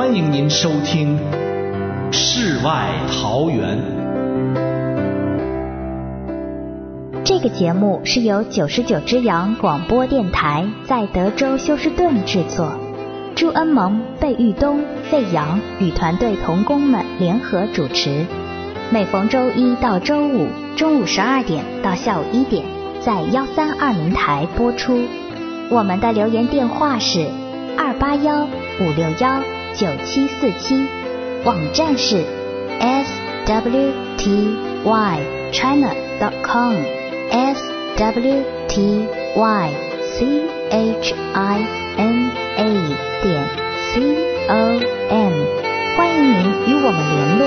欢迎您收听《世外桃源》。 这个节目是由99只羊广播电台在德州休斯顿制作，朱恩蒙、贝玉东、费扬与团队同工们联合主持。每逢周一到周五中午12点到下午1点，在1320台播出。我们的留言电话是281-561-9747，网站是 swtychina.com swtychina.com， 欢迎您与我们联络。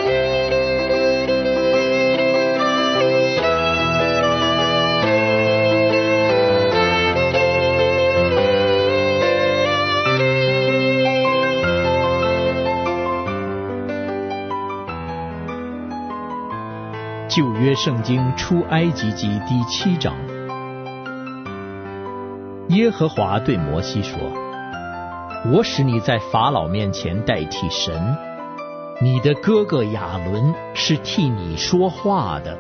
旧约圣经出埃及记第7章，耶和华对摩西说：我使你在法老面前代替神，你的哥哥亚伦是替你说话的。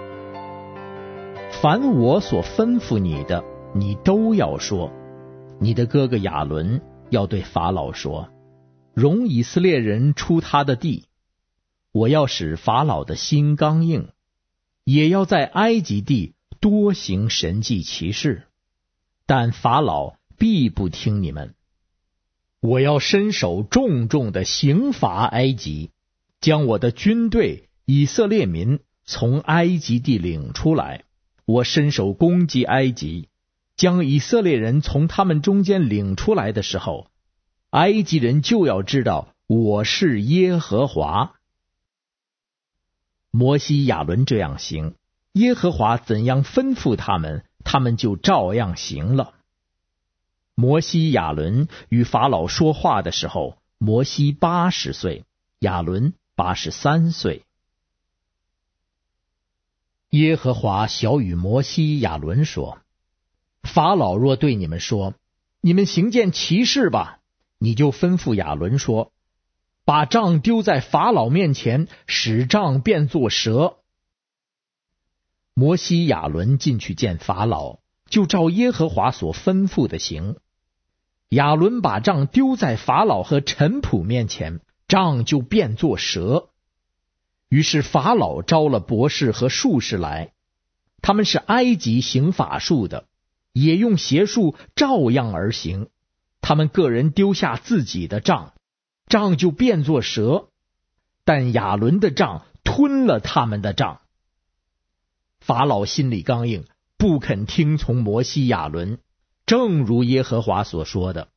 凡我所吩咐你的，你都要说。你的哥哥亚伦要对法老说：容以色列人出他的地。我要使法老的心刚硬，也要在埃及地多行神迹奇事，但法老必不听你们。我要伸手重重的刑罚埃及，将我的军队以色列民从埃及地领出来。我伸手攻击埃及，将以色列人从他们中间领出来的时候，埃及人就要知道我是耶和华。摩西亚伦这样行，耶和华怎样吩咐他们，他们就照样行了。摩西亚伦与法老说话的时候，摩西80岁，亚伦83岁。耶和华晓谕摩西亚伦说：法老若对你们说，你们行件奇事吧，你就吩咐亚伦说，把杖丢在法老面前，使杖变作蛇。摩西亚伦进去见法老，就照耶和华所吩咐的行。亚伦把杖丢在法老和臣仆面前，杖就变作蛇。于是法老招了博士和术士来，他们是埃及行法术的，也用邪术照样而行。他们个人丢下自己的杖，杖就变作蛇，但亚伦的杖吞了他们的杖。法老心里刚硬，不肯听从摩西亚伦，正如耶和华所说的。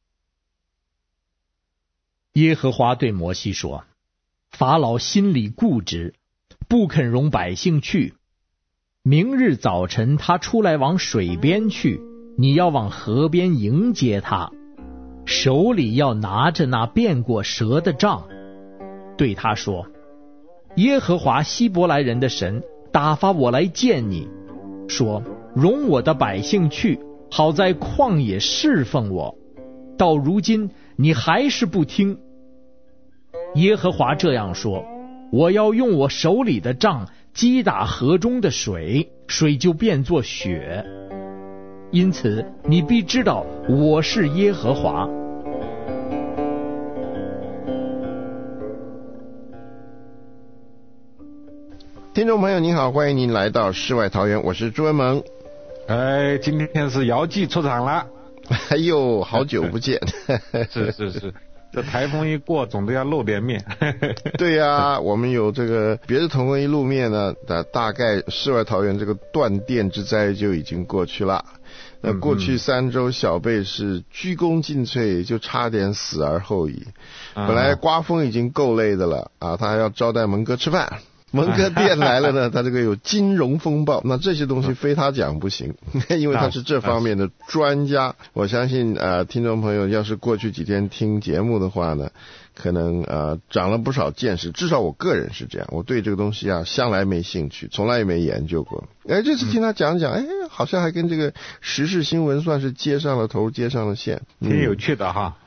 耶和华对摩西说：法老心里固执，不肯容百姓去。明日早晨他出来往水边去，你要往河边迎接他，手里要拿着那变过蛇的杖，对他说：耶和华希伯来人的神打发我来见你，说容我的百姓去，好在旷野侍奉我。到如今你还是不听。耶和华这样说：我要用我手里的杖击打河中的水，水就变作血。因此你必知道我是耶和华。 听众朋友您好，欢迎您来到世外桃源，我是朱文蒙。 今天是姚记出场了。 哎呦，好久不见。 是，这台风一过总得要露点面。 对呀，我们有这个别的同工一露面呢，大概世外桃源这个断电之灾就已经过去了。那过去3周小贝是鞠躬尽瘁，就差点死而后已。本来刮风已经够累的了啊，他还要招待蒙哥吃饭。蒙哥店来了呢，他这个有金融风暴，那这些东西非他讲不行，因为他是这方面的专家。我相信听众朋友要是过去几天听节目的话呢，可能长了不少见识，至少我个人是这样，我对这个东西向来没兴趣，从来也没研究过。这次听他讲讲， 好像还跟这个时事新闻算是接上了头，接上了线， 挺有趣的哈。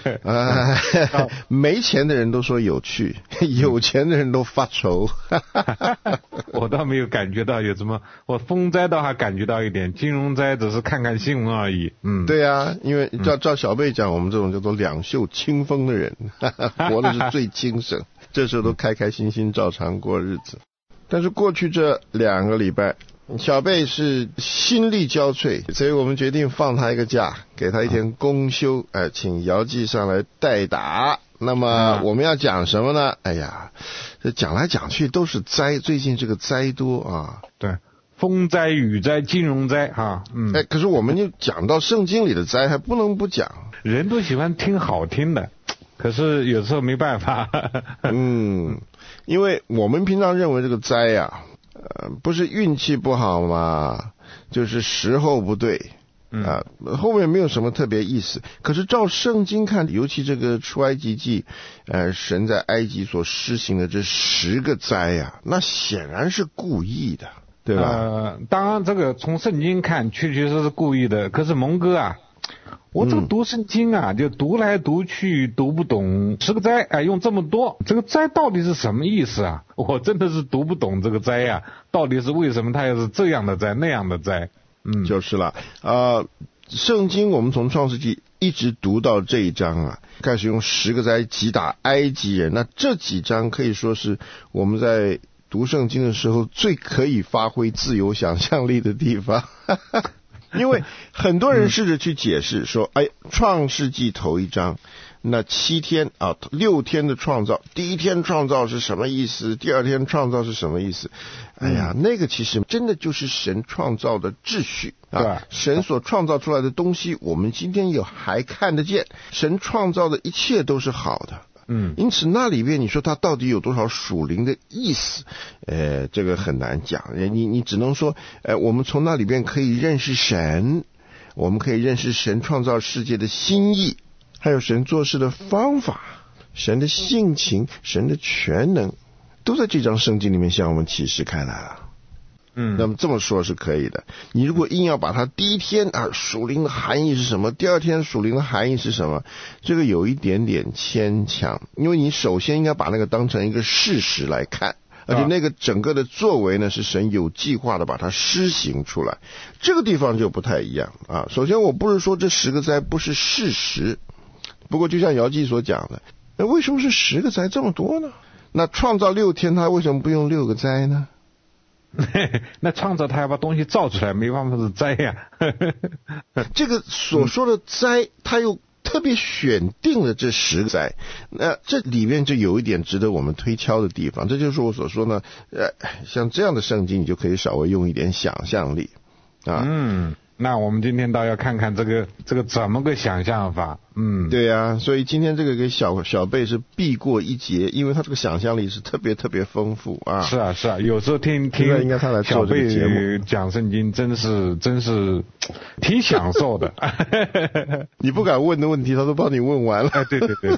没钱的人都说有趣，有钱的人都发愁。 我倒没有感觉到有什么，我风灾倒还感觉到一点，金融灾只是看看新闻而已。 对啊，因为照小贝讲，我们这种叫做两袖清风的人，活的是最精神，这时候都开开心心照常过日子。但是过去这2个礼拜，小贝是心力交瘁，所以我们决定放他一个假，给他一天公休，请姚记上来代打。那么我们要讲什么呢？哎呀，这讲来讲去都是灾，最近这个灾多啊。 对，风灾、雨灾、金融灾哈。 可是我们就讲到圣经里的灾，还不能不讲。 人都喜欢听好听的，可是有时候没办法。 因为我们平常认为这个灾呀，不是运气不好嘛，就是时候不对。后面没有什么特别意思。可是照圣经看，尤其这个出埃及记，神在埃及所施行的这10个灾呀，那显然是故意的，对吧？ 当然这个从圣经看，确确实是故意的。可是蒙哥啊，我这个读圣经啊，就读来读去读不懂10个灾，用这么多，这个灾到底是什么意思啊？我真的是读不懂这个灾呀，到底是为什么它要是这样的灾那样的灾？ 就是了。圣经我们从创世纪一直读到这一章啊，开始用10个灾击打埃及人。那这几章可以说是我们在读圣经的时候最可以发挥自由想象力的地方。因为很多人试着去解释说，创世纪头1章那7天啊，6天的创造，第一天创造是什么意思？第二天创造是什么意思？那个其实真的就是神创造的秩序啊。神所创造出来的东西，我们今天还看得见。神创造的一切都是好的。因此那里面你说它到底有多少属灵的意思？这个很难讲。你只能说，我们从那里面可以认识神，我们可以认识神创造世界的心意，还有神做事的方法，神的性情，神的全能，都在这章圣经里面向我们启示开来了。那么这么说是可以的。你如果硬要把它第一天属灵的含义是什么，第二天属灵的含义是什么，这个有一点点牵强。因为你首先应该把那个当成一个事实来看，而且那个整个的作为呢，是神有计划的把它施行出来。这个地方就不太一样啊。首先我不是说这10个灾不是事实，不过就像姚记所讲的，为什么是10个灾这么多呢？那创造6天他为什么不用6个灾呢？ 那创造他要把东西造出来，没办法是灾呀。 这个所说的灾，他又特别选定了这10个灾，那这里面就有一点值得我们推敲的地方。这就是我所说呢，像这样的圣经，你就可以稍微用一点想象力啊。 那我们今天倒要看看这个怎么个想象法。 对啊，所以今天这个给小贝是避过一劫，因为他这个想象力是特别特别丰富啊。 是啊，有时候听应该他来做这个节目讲圣经，真是挺享受的。 你不敢问的问题，他都帮你问完了。 对，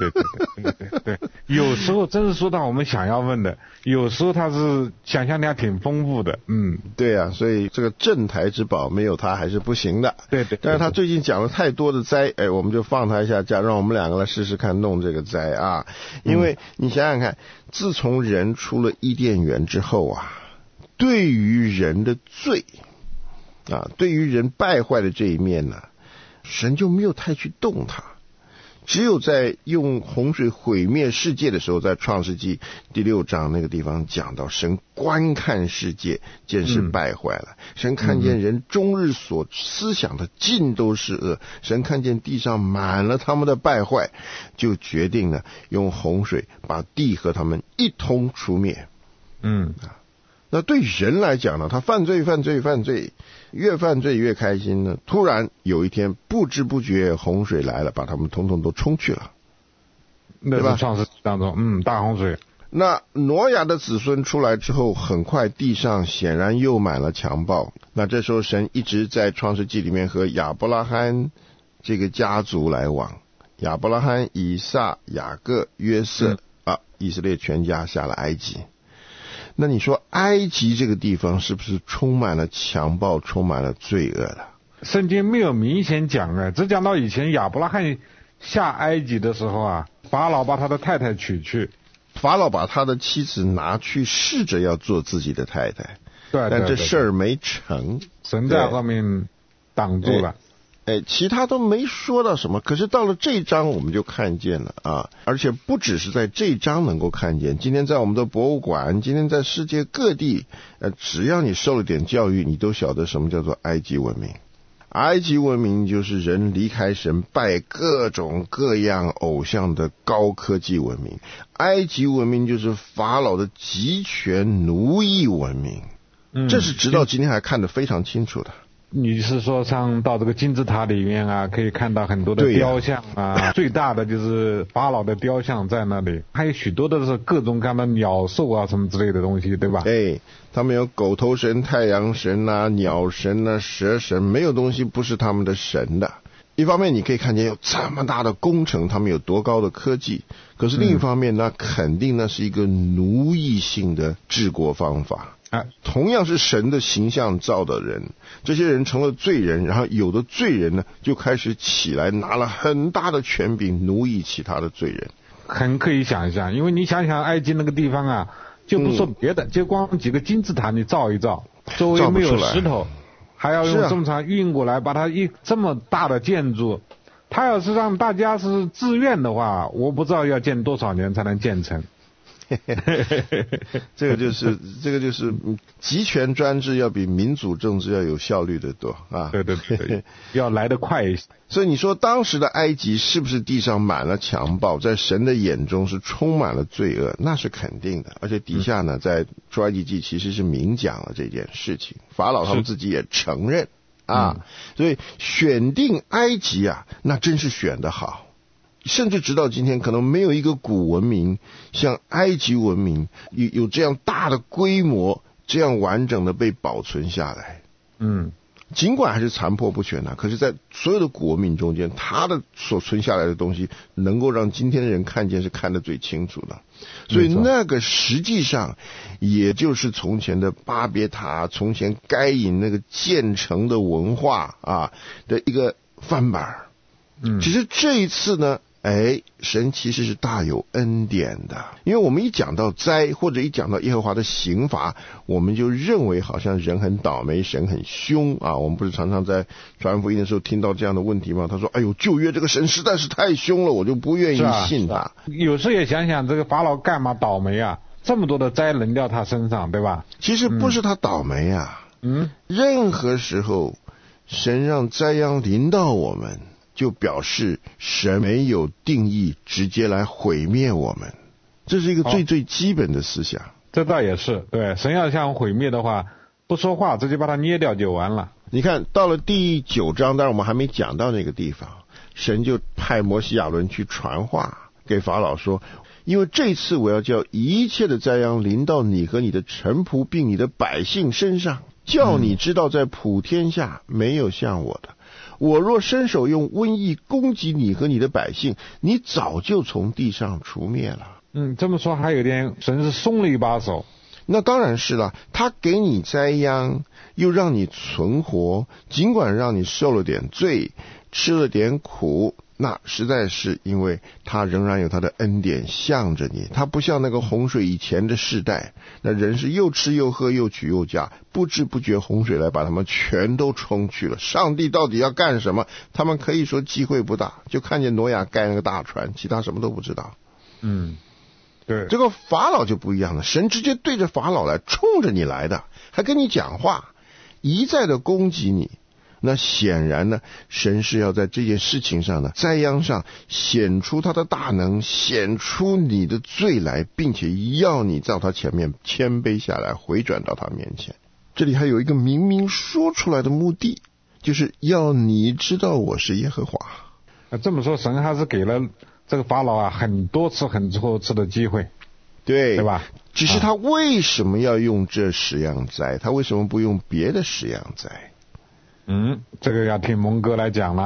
有时候真是说到我们想要问的，有时候他是想象力还挺丰富的。 对啊，所以这个镇台之宝没有他还是不行的。 对， 但是他最近讲了太多的灾，我们就放他一下假，让我们2个来试试看弄这个灾啊。因为你想想看，自从人出了伊甸园之后啊，对于人的罪啊，对于人败坏的这一面呢，神就没有太去动它。只有在用洪水毁灭世界的时候，在创世纪第6章那个地方讲到，神观看世界，见是败坏了。神看见人终日所思想的尽都是恶，神看见地上满了他们的败坏，就决定了用洪水把地和他们一同除灭。那对人来讲呢，他犯罪，越犯罪越开心呢。突然有一天不知不觉洪水来了，把他们统统都冲去了， 对吧？创世当中大洪水。 那挪亚的子孙出来之后，很快地上显然又满了强暴。那这时候神一直在创世纪里面和亚伯拉罕这个家族来往，亚伯拉罕、以撒、雅各、约瑟以色列全家下了埃及。 那你说埃及这个地方是不是充满了强暴，充满了罪恶的？ 圣经没有明显讲啊，只讲到以前亚伯拉罕下埃及的时候啊，法老把他的太太娶去， 法老把他的妻子拿去试着要做自己的太太， 对， 但这事儿没成， 神在后面挡住了。 其他都没说到什么，可是到了这章我们就看见了啊！而且不只是在这章能够看见，今天在我们的博物馆，今天在世界各地，只要你受了点教育，你都晓得什么叫做埃及文明。埃及文明就是人离开神，拜各种各样偶像的高科技文明。埃及文明就是法老的集权奴役文明，这是直到今天还看得非常清楚的。 你是说上到这个金字塔里面啊，可以看到很多的雕像啊，最大的就是法老的雕像在那里，还有许多的是各种各样的鸟兽啊什么之类的东西，对吧？ 他们有狗头神、太阳神啊、鸟神啊、蛇神，没有东西不是他们的神的。一方面你可以看见有这么大的工程，他们有多高的科技，可是另一方面那肯定那是一个奴役性的治国方法。同样是神的形象造的人，这些人成了罪人，然后有的罪人呢就开始起来，拿了很大的权柄奴役其他的罪人。 很可以想象，因为你想想埃及那个地方啊，就不说别的，就光几个金字塔你造一造，周围没有石头，还要用这么长运过来，把它这么大的建筑，他要是让大家是自愿的话，我不知道要建多少年才能建成。 这个就是集权专制要比民主政治要有效率的多啊！ 对，要来得快一些。 所以你说当时的埃及是不是地上满了强暴，在神的眼中是充满了罪恶？那是肯定的。而且底下呢，在出埃及记其实是明讲了这件事情，法老他们自己也承认啊。所以选定埃及啊，那真是选得好。甚至直到今天，可能没有一个古文明像埃及文明有这样大的规模，这样完整的被保存下来。尽管还是残破不全可是在所有的古文明中间，它的所存下来的东西能够让今天的人看见，是看得最清楚的。所以那个实际上也就是从前的巴别塔，从前该隐那个建成的文化的一个翻版。只是这一次呢，神其实是大有恩典的。因为我们一讲到灾，或者一讲到耶和华的刑罚，我们就认为好像人很倒霉，神很凶我们不是常常在传福音的时候听到这样的问题吗？他说旧约这个神实在是太凶了，我就不愿意信他。 有时候也想想，这个法老干嘛倒霉啊？这么多的灾轮到他身上，对吧？ 其实不是他倒霉任何时候神让灾殃临到我们，就表示神没有定义直接来毁灭我们，这是一个最基本的思想。 这倒也是，对，神要想毁灭的话，不说话直接把它捏掉就完了。 你看到了第9章，当然我们还没讲到那个地方，神就派摩西亚伦去传话给法老说，因为这次我要叫一切的灾殃临到你和你的臣仆并你的百姓身上，叫你知道在普天下没有像我的。我若伸手用瘟疫攻击你和你的百姓，你早就从地上除灭了。 这么说还有点神是松了一把手。 那当然是了，他给你灾殃，又让你存活，尽管让你受了点罪，吃了点苦，那实在是因为他仍然有他的恩典向着你。他不像那个洪水以前的世代，那人是又吃又喝又娶又嫁，不知不觉洪水来把他们全都冲去了。上帝到底要干什么，他们可以说机会不大，就看见挪亚盖那个大船，其他什么都不知道。 对， 这个法老就不一样了，神直接对着法老来，冲着你来的，还跟你讲话，一再的攻击你。那显然呢，神是要在这件事情上呢，灾殃上显出他的大能，显出你的罪来，并且要你在他前面谦卑下来，回转到他面前。这里还有一个明明说出来的目的，就是要你知道我是耶和华。 这么说，神还是给了这个法老很多次的机会，对吧？ 只是他为什么要用这10样灾？他为什么不用别的10样灾？ 这个要听蒙哥来讲了。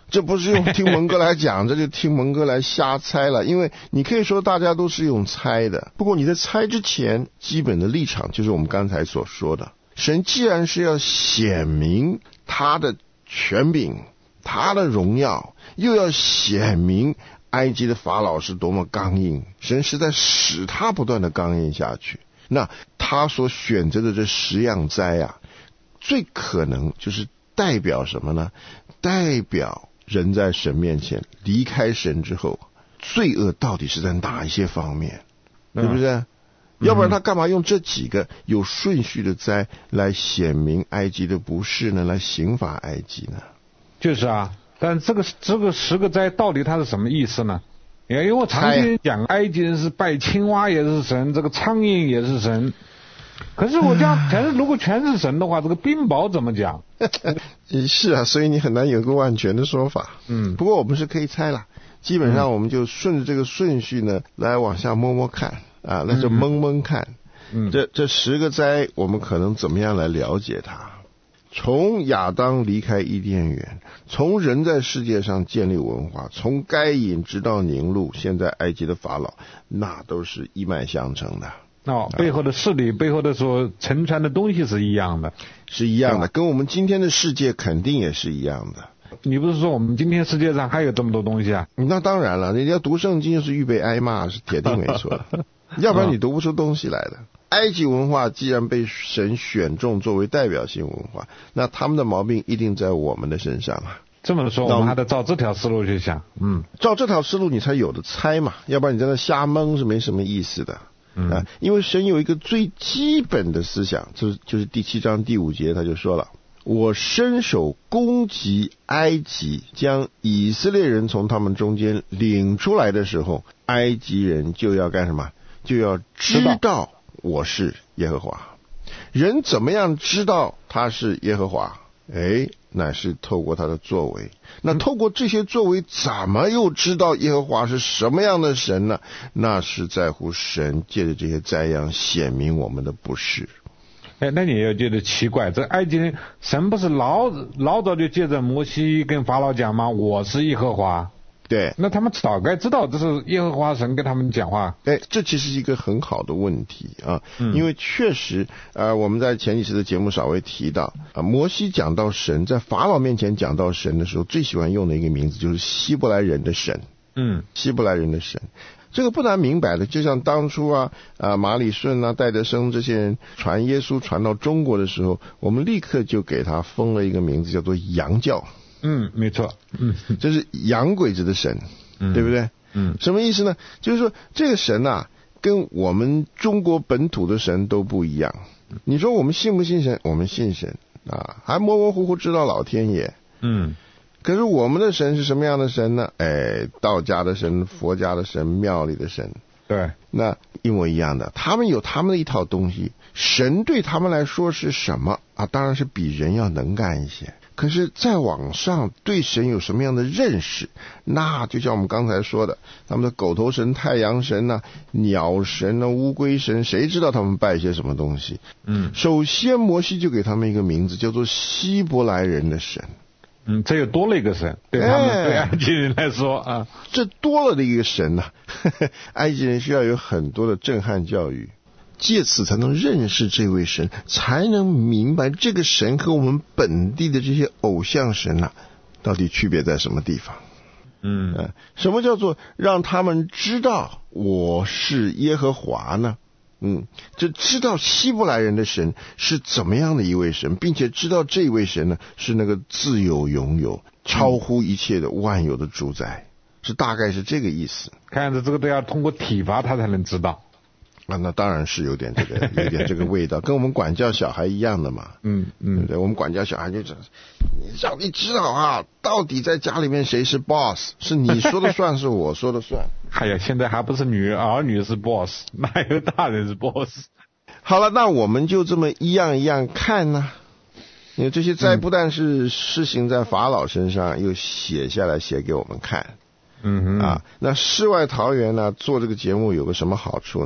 这不是用听蒙哥来讲，这就听蒙哥来瞎猜了。因为你可以说大家都是用猜的，不过你在猜之前，基本的立场就是我们刚才所说的，神既然是要显明他的权柄，他的荣耀，又要显明埃及的法老是多么刚硬，神是在使他不断的刚硬下去。那他所选择的这10样灾啊，最可能就是代表什么呢？代表人在神面前离开神之后，罪恶到底是在哪一些方面，对不对？要不然他干嘛用这几个有顺序的灾来显明埃及的不是呢？来刑罚埃及呢？ 就是啊，但这个10个灾到底它是什么意思呢？因为我长期讲埃及人是拜青蛙也是神，这个苍蝇也是神。可是我讲，可是如果全是神的话，这个冰雹怎么讲？ 是啊，所以你很难有个万全的说法。不过我们是可以猜啦，基本上我们就顺着这个顺序呢来往下摸摸看啊，那就蒙蒙看。这10个灾我们可能怎么样来了解它？从亚当离开伊甸园，从人在世界上建立文化，从该隐直到宁录，现在埃及的法老，那都是一脉相承的。 背后的势力，背后的所承传的东西是一样的， 是一样的，跟我们今天的世界肯定也是一样的。 你不是说我们今天世界上还有这么多东西啊？ 那当然了，你要读圣经就是预备挨骂，是铁定没错的。要不然你读不出东西来的。埃及文化既然被神选中作为代表性文化，那他们的毛病一定在我们的身上啊。 这么说，我们还得照这条思路去想。 照这条思路你才有的猜嘛，要不然你在那瞎蒙是没什么意思的。因为神有一个最基本的思想，就是第7章第5节他就说了，我伸手攻击埃及，将以色列人从他们中间领出来的时候，埃及人就要干什么？就要知道我是耶和华。人怎么样知道他是耶和华？乃是透过他的作为。那透过这些作为，怎么又知道耶和华是什么样的神呢？那是在乎神借着这些灾殃显明我们的不是。 那你也觉得奇怪，这埃及人神不是老早就借着摩西跟法老讲吗？我是耶和华。 对， 那他们早该知道这是耶和华神跟他们讲话。 这其实是一个很好的问题啊，因为确实我们在前几次的节目稍微提到摩西讲到神，在法老面前讲到神的时候，最喜欢用的一个名字就是希伯来人的神。希伯来人的神，这个不难明白的，就像当初马礼顺戴德生这些人传耶稣传到中国的时候，我们立刻就给他封了一个名字叫做洋教。 没错。 这是洋鬼子的神，对不对？什么意思呢？就是说这个神跟我们中国本土的神都不一样。你说我们信不信神？我们信神还模模糊糊知道老天爷。可是我们的神是什么样的神呢？道家的神、佛家的神、庙里的神。 对， 那一模一样的，他们有他们的一套东西。神对他们来说是什么当然是比人要能干一些。可是再往上对神有什么样的认识，那就像我们刚才说的，他们的狗头神、太阳神鸟神乌龟神，谁知道他们拜些什么东西？首先摩西就给他们一个名字，叫做希伯来人的神。 这又多了一个神，对他们对埃及人来说这多了的一个神埃及人需要有很多的震撼教育，借此才能认识这位神，才能明白这个神和我们本地的这些偶像神到底区别在什么地方。什么叫做让他们知道我是耶和华呢？就知道希伯来人的神是怎么样的一位神，并且知道这位神呢是那个自有永有、超乎一切的万有的主宰，大概是这个意思。 看着这个都要通过体罚他才能知道。 那当然是有点这个味道，跟我们管教小孩一样的嘛。对，我们管教小孩就让你知道到底在家里面谁是 boss， 是你说的算，是我说的算。 现在还不是儿女是 boss， 哪有大人是 boss？ 好了，那我们就这么一样一样看呢。因为这些灾不但是施行在法老身上，又写下来写给我们看。那世外桃源做这个节目有个什么好处呢？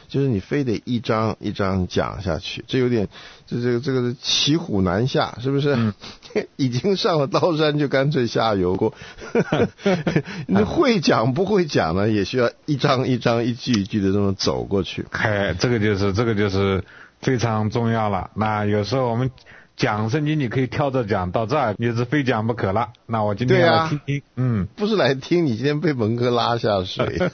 就是你非得一章一章讲下去，这有点这个骑虎难下，是不是？已经上了刀山，就干脆下油锅。你会讲不会讲呢，也需要一章一章一句一句的这么走过去。 这个就是非常重要了。那有时候我们讲圣经，你可以跳着讲，到这儿你是非讲不可了。那我今天要来听听， 不是来听，你今天被蒙哥拉下水。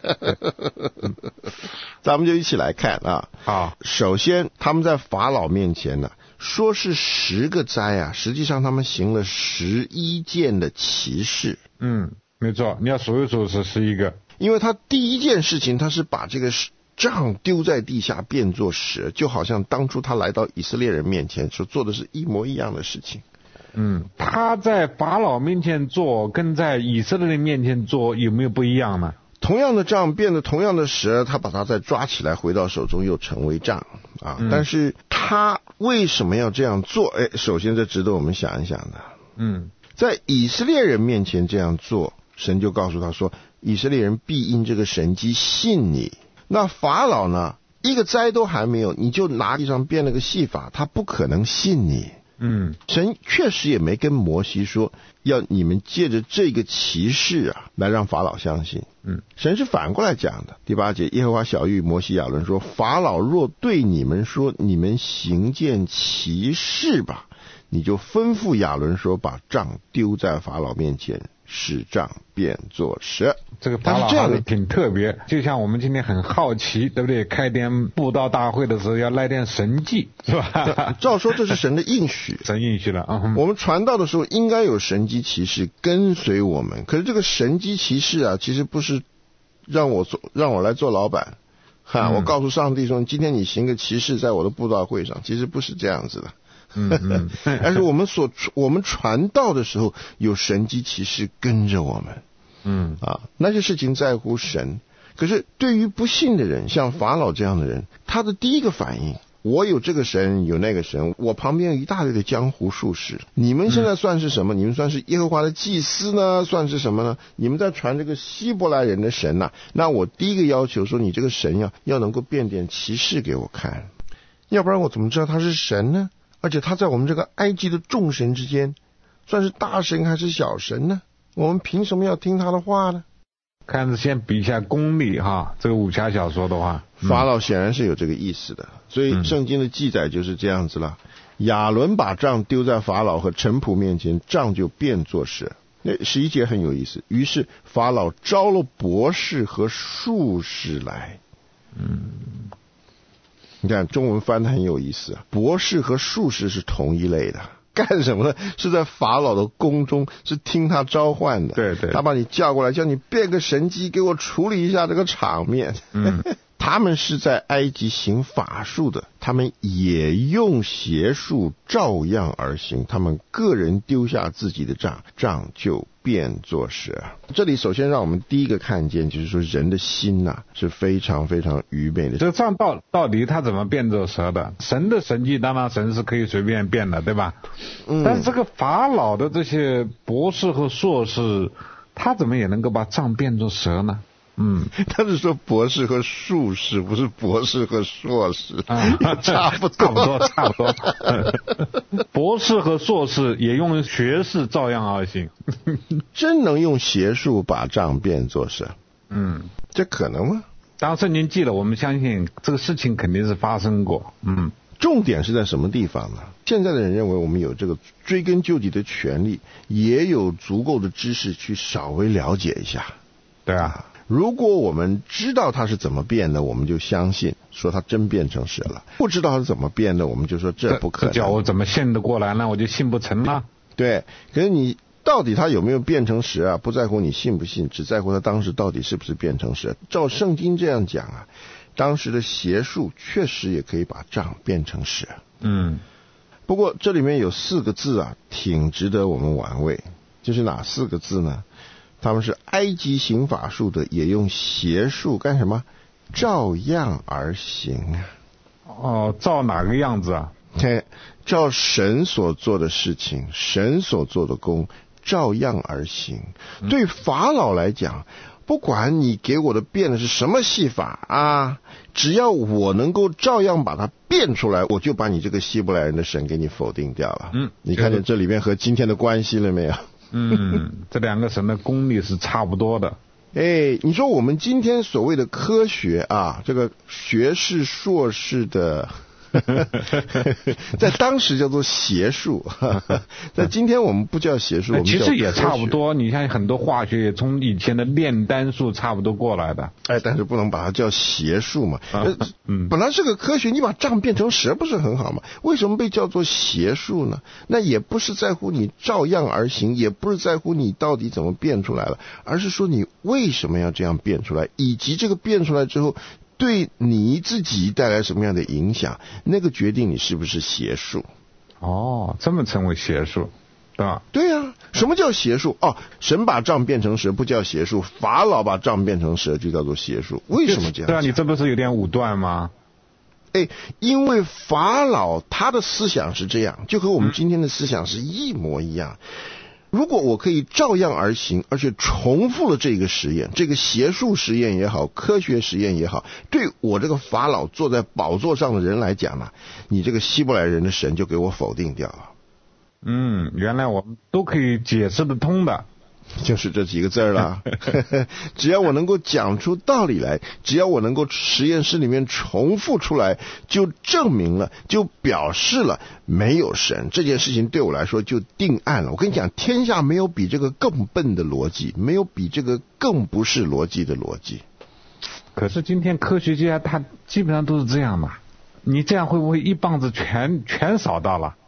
咱们就一起来看啊。 好， 首先他们在法老面前呢，说是10个灾啊，实际上他们行了11件的奇事。 没错，你要数一数是11个。 因为他第一件事情，他是把这个杖丢在地下变作蛇，就好像当初他来到以色列人面前所做的是一模一样的事情。 他在法老面前做跟在以色列人面前做有没有不一样呢？ 同样的杖变得同样的蛇，他把它再抓起来回到手中又成为杖啊。但是他为什么要这样做？首先这值得我们想一想的。在以色列人面前这样做，神就告诉他说，以色列人必因这个神迹信你。那法老呢，一个灾都还没有，你就拿地上变了个戏法，他不可能信你。神确实也没跟摩西说要你们借着这个奇事啊来让法老相信。神是反过来讲的。第8节，耶和华晓谕摩西亚伦说，法老若对你们说，你们行件奇事吧，你就吩咐亚伦说，把杖丢在法老面前，使杖变作蛇。 这个法老还是挺特别，就像我们今天很好奇，对不对？开点布道大会的时候要来点神迹，是吧？ 照说这是神的应许， 神应许了。 我们传道的时候应该有神迹奇事跟随我们，可是这个神迹奇事啊，其实不是让我来做老板，我告诉上帝说，今天你行个奇事在我的布道会上，其实不是这样子的。但是我们传道的时候有神迹奇事跟着我们。那些事情在乎神。可是对于不信的人，像法老这样的人，他的第一个反应，我有这个神有那个神，我旁边有一大堆的江湖术士，你们现在算是什么？你们算是耶和华的祭司呢？算是什么呢？你们在传这个希伯来人的神啊。那我第一个要求说，你这个神要能够变点奇事给我看，要不然我怎么知道他是神呢？而且他在我们这个埃及的众神之间算是大神还是小神呢？我们凭什么要听他的话呢？ 看着先比一下功力哈，这个武侠小说的话， 法老显然是有这个意思的，所以圣经的记载就是这样子了。亚伦把杖丢在法老和臣仆面前，杖就变作蛇。那11节很有意思，于是法老招了博士和术士来。你看中文翻得很有意思啊，博士和术士是同一类的。干什么呢？是在法老的宫中，是听他召唤的。 对， 他把你叫过来，叫你变个神迹，给我处理一下这个场面。他们是在埃及行法术的，他们也用邪术照样而行。他们个人丢下自己的杖，杖就变作蛇。这里首先让我们第一个看见，就是说人的心是非常非常愚昧的。 这个杖到底他怎么变作蛇的？神的神迹当然神是可以随便变的，对吧？但是这个法老的这些博士和硕士，他怎么也能够把杖变作蛇呢？ 他是说博士和术士，不是博士和硕士，差不多。博士和硕士也用学士照样而行。 真能用邪术把杖变作蛇？这可能吗？ 当圣经记了，我们相信这个事情肯定是发生过。 重点是在什么地方呢？现在的人认为我们有这个追根究底的权利，也有足够的知识去稍微了解一下。 对啊。 如果我们知道它是怎么变的，我们就相信，说它真变成蛇了；不知道它是怎么变的，我们就说这不可能。 这叫我怎么信得过来呢？我就信不成了。 对，可是你到底它有没有变成蛇不在乎你信不信，只在乎它当时到底是不是变成蛇。照圣经这样讲当时的邪术确实也可以把杖变成蛇。不过这里面有4个字挺值得我们玩味，就是哪4个字呢？他们是埃及行法术的，也用邪术干什么？照样而行。 照哪个样子啊？ 照神所做的事情，神所做的工，照样而行。对法老来讲， 不管你给我的变的是什么戏法啊，只要我能够照样把它变出来，我就把你这个希伯来人的神给你否定掉了。你看见这里面和今天的关系了没有？ 这两个神的功力是差不多的。 你说我们今天所谓的科学啊，这个学士硕士的在当时叫做邪术，在今天我们不叫邪术，我们叫科学。 其实也差不多，你像很多化学也从以前的炼丹术差不多过来的。 但是不能把它叫邪术嘛。本来是个科学，你把杖变成蛇不是很好吗？为什么被叫做邪术呢？那也不是在乎你照样而行，也不是在乎你到底怎么变出来了，而是说你为什么要这样变出来，以及这个变出来之后对你自己带来什么样的影响，那个决定你是不是邪术。 这么称为邪术，对吧？ 对啊，什么叫邪术？神把杖变成蛇不叫邪术，法老把杖变成蛇就叫做邪术。为什么这样？ 对啊，你这不是有点武断吗？ 因为法老他的思想是这样，就和我们今天的思想是一模一样。如果我可以照样而行，而且重复了这个实验，这个邪术实验也好，科学实验也好，对我这个法老坐在宝座上的人来讲呢，你这个希伯来人的神就给我否定掉了。 原来我们都可以解释得通的。 就是这几个字啦。只要我能够讲出道理来，只要我能够实验室里面重复出来，就证明了，就表示了没有神，这件事情对我来说就定案了。我跟你讲，天下没有比这个更笨的逻辑，没有比这个更不是逻辑的逻辑。 可是今天科学家他基本上都是这样嘛，你这样会不会一棒子全扫到了？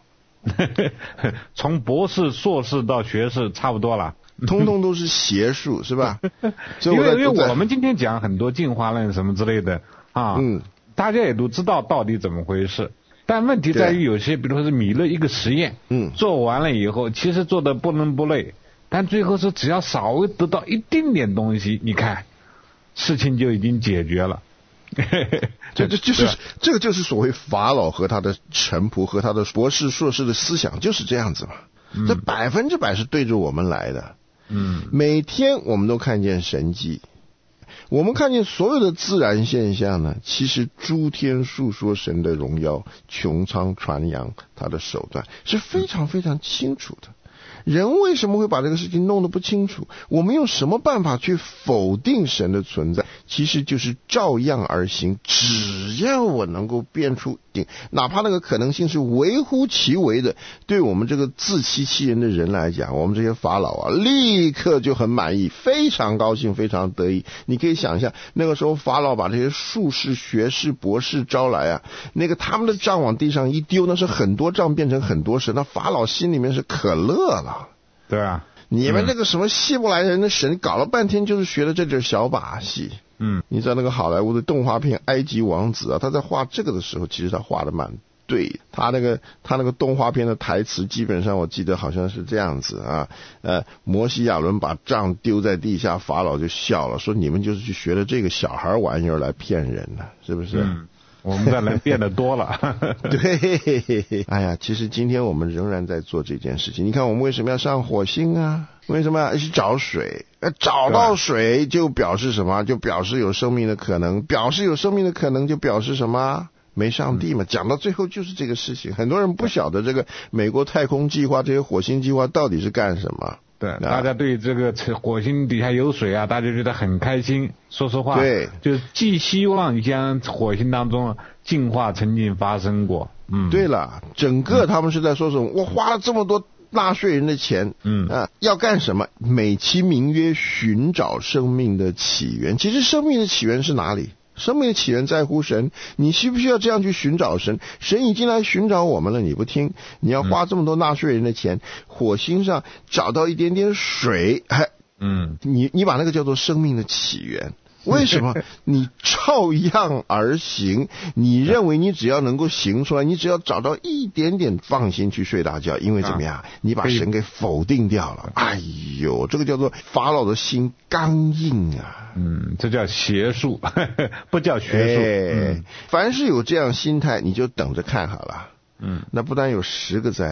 从博士硕士到学士差不多了， 通通都是邪术，是吧？ 因为我们今天讲很多进化论什么之类的大家也都知道到底怎么回事，但问题在于有些比如说是米勒一个实验做完了以后，其实做的不伦不类，但最后是只要稍微得到一丁点东西，你看事情就已经解决了。 这个就是所谓法老和他的臣仆和他的博士硕士的思想就是这样子嘛。这100%是对着我们来的。每天我们都看见神迹，我们看见所有的自然现象呢，其实诸天述说神的荣耀，穹苍传扬他的手段，是非常非常清楚的。人为什么会把这个事情弄得不清楚？我们用什么办法去否定神的存在？其实就是照样而行，只要我能够变出，哪怕那个可能性是微乎其微的，对我们这个自欺欺人的人来讲，我们这些法老啊，立刻就很满意，非常高兴，非常得意。你可以想象，那个时候法老把这些术士、学士、博士招来啊，那个他们的杖往地上一丢，那是很多杖变成很多神，那法老心里面是可乐了。 对啊， 你们那个什么希伯来人的神搞了半天就是学了这点小把戏。你知道那个好莱坞的动画片《埃及王子》啊，他在画这个的时候，其实他画的蛮对。他那个动画片的台词，基本上我记得好像是这样子啊。摩西亚伦把杖丢在地下，法老就笑了，说你们就是去学了这个小孩玩意儿来骗人的，是不是？ 我们这人变得多了。 对，哎呀，其实今天我们仍然在做这件事情。你看我们为什么要上火星啊？为什么要去找水？找到水就表示什么？就表示有生命的可能，表示有生命的可能就表示什么？没上帝嘛。讲到最后就是这个事情。很多人不晓得这个美国太空计划，这些火星计划到底是干什么。 对，大家对这个火星底下有水啊，大家觉得很开心。说实话， 对， 就寄希望将火星当中进化曾经发生过。 对了，整个他们是在说什么？我花了这么多纳税人的钱，要干什么？美其名曰寻找生命的起源。其实生命的起源是哪里？生命的起源在乎神，你需不需要这样去寻找神？神已经来寻找我们了，你不听，你要花这么多纳税人的钱，火星上找到一点点水，你把那个叫做生命的起源。为什么？你照样而行，你认为你只要能够行出来，你只要找到一点点，放心去睡大觉，因为怎么样？你把神给否定掉了。哎呦，这个叫做法老的心刚硬啊。 这叫邪术，不叫学术。 凡是有这样心态，你就等着看好了。那不但有10个灾呀，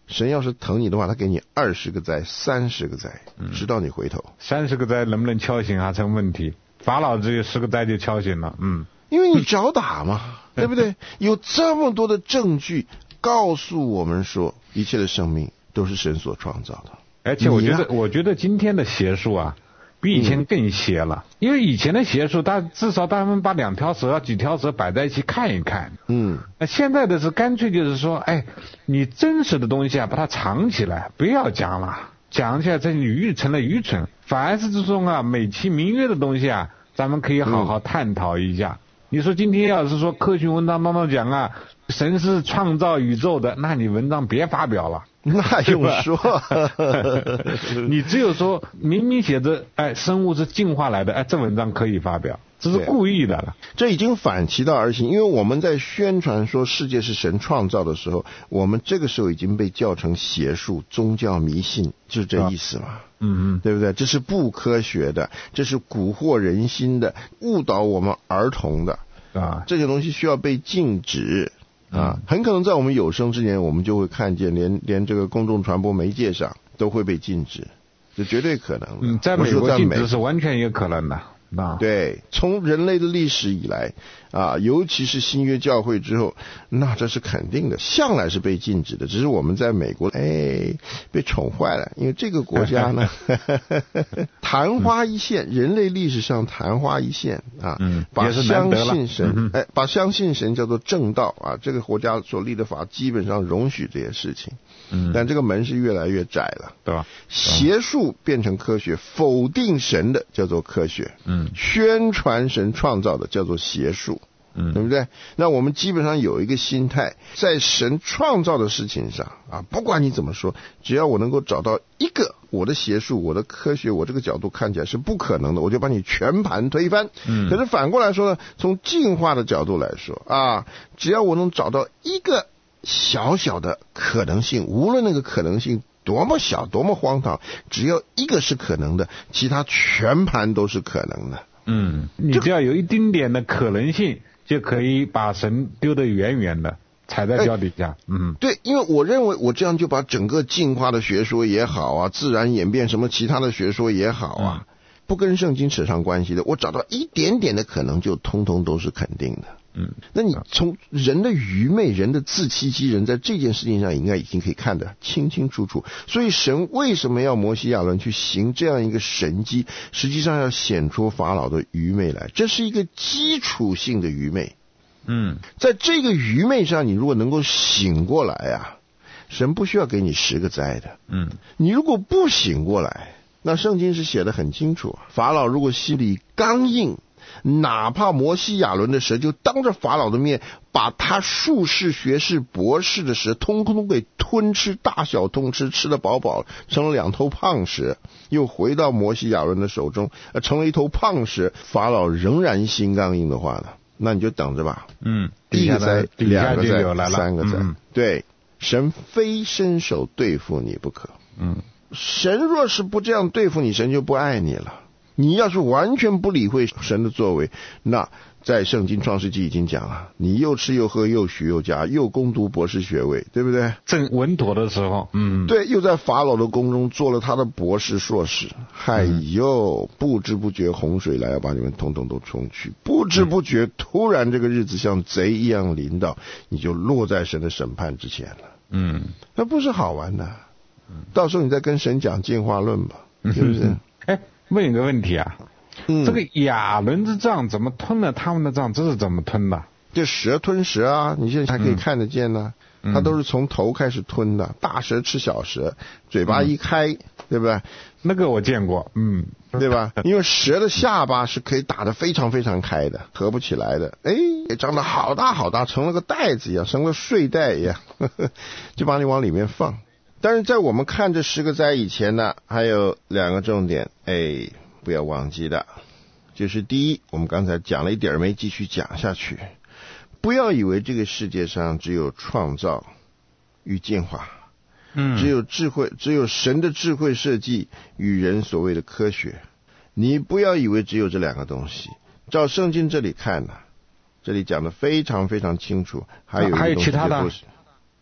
神要是疼你的话，他给你20个灾、30个灾，直到你回头。 30个灾能不能敲醒还成问题，法老只有10个灾就敲醒了。 因为你找打嘛，对不对？有这么多的证据告诉我们说，一切的生命都是神所创造的。 而且我觉得今天的邪术啊，比以前更邪了。因为以前的邪术，至少他们把2条蛇、几条蛇摆在一起看一看。那现在的是干脆就是说，你真实的东西啊，把它藏起来，不要讲了，讲起来成了愚蠢。反而是这种美其名曰的东西啊，咱们可以好好探讨一下。你说今天要是说科学文章当中讲啊，神是创造宇宙的，那你文章别发表了。 那用说你只有说明明写着生物是进化来的，这文章可以发表，这是故意的了。 这已经反其道而行，因为我们在宣传说世界是神创造的时候，我们这个时候已经被叫成邪术、宗教迷信，就是这意思嘛。对不对？这是不科学的，这是蛊惑人心的，误导我们儿童的这些东西需要被禁止很可能在我们有生之年，我们就会看见连这个公众传播媒介上都会被禁止，这绝对可能的。 在美国禁止是完全有可能的。 对，从人类的历史以来尤其是新约教会之后，那这是肯定的，向来是被禁止的，只是我们在美国被宠坏了，因为这个国家呢昙花一现，人类历史上昙花一现把相信神把相信神叫做正道这个国家所立的法基本上容许这些事情。但这个门是越来越窄了， 对吧？ 邪术变成科学，否定神的叫做科学，宣传神创造的叫做邪术，对不对？那我们基本上有一个心态，在神创造的事情上不管你怎么说，只要我能够找到一个我的邪术、我的科学，我这个角度看起来是不可能的，我就把你全盘推翻。可是反过来说呢，从进化的角度来说只要我能找到一个小小的可能性，无论那个可能性多么小多么荒唐，只要一个是可能的，其他全盘都是可能的。 你只要有一丁点的可能性，就可以把神丢得远远的，踩在脚底下。 对，因为我认为我这样就把整个进化的学说也好自然演变什么其他的学说也好不跟圣经扯上关系的，我找到一点点的可能，就通通都是肯定的。那你从人的愚昧、人的自欺欺人，在这件事情上应该已经可以看得清清楚楚。所以神为什么要摩西亚伦去行这样一个神迹，实际上要显出法老的愚昧来，这是一个基础性的愚昧。在这个愚昧上，你如果能够醒过来神不需要给你10个灾的。你如果不醒过来，那圣经是写得很清楚，法老如果心里刚硬，哪怕摩西亚伦的蛇就当着法老的面把他术士、学士、博士的蛇通通给吞吃，大小通吃，吃得饱饱，成了2头胖蛇，又回到摩西亚伦的手中成了1头胖蛇，法老仍然心刚硬的话呢，那你就等着吧。1个灾、2个灾、3个灾。对，神非伸手对付你不可。神若是不这样对付你，神就不爱你了。你要是完全不理会神的作为，那在圣经创世纪已经讲了，你又吃又喝又许又嫁又攻读博士学位，对不对？ 正稳妥的时候， 对，又在法老的宫中做了他的博士硕士。不知不觉洪水来要把你们统统都冲去，不知不觉突然这个日子像贼一样临到，你就落在神的审判之前了。那不是好玩的。到时候你再跟神讲进化论吧，是不是？ 问一个问题这个亚伦之杖怎么吞了他们的杖？这是怎么吞的？ 这蛇吞蛇你现在还可以看得见呢。它都是从头开始吞的，大蛇吃小蛇，嘴巴一开，对不对？ 那个我见过， 对吧？因为蛇的下巴是可以打得非常非常开的，合不起来的，长得好大好大，成了个袋子一样，成了睡袋一样，就把你往里面放。但是在我们看这10个灾以前呢，还有2个重点，不要忘记的，就是第一，我们刚才讲了一点没继续讲下去，不要以为这个世界上只有创造与进化，只有智慧，只有神的智慧设计与人所谓的科学，你不要以为只有这2个东西。照圣经这里看呢，这里讲的非常非常清楚，还有其他的。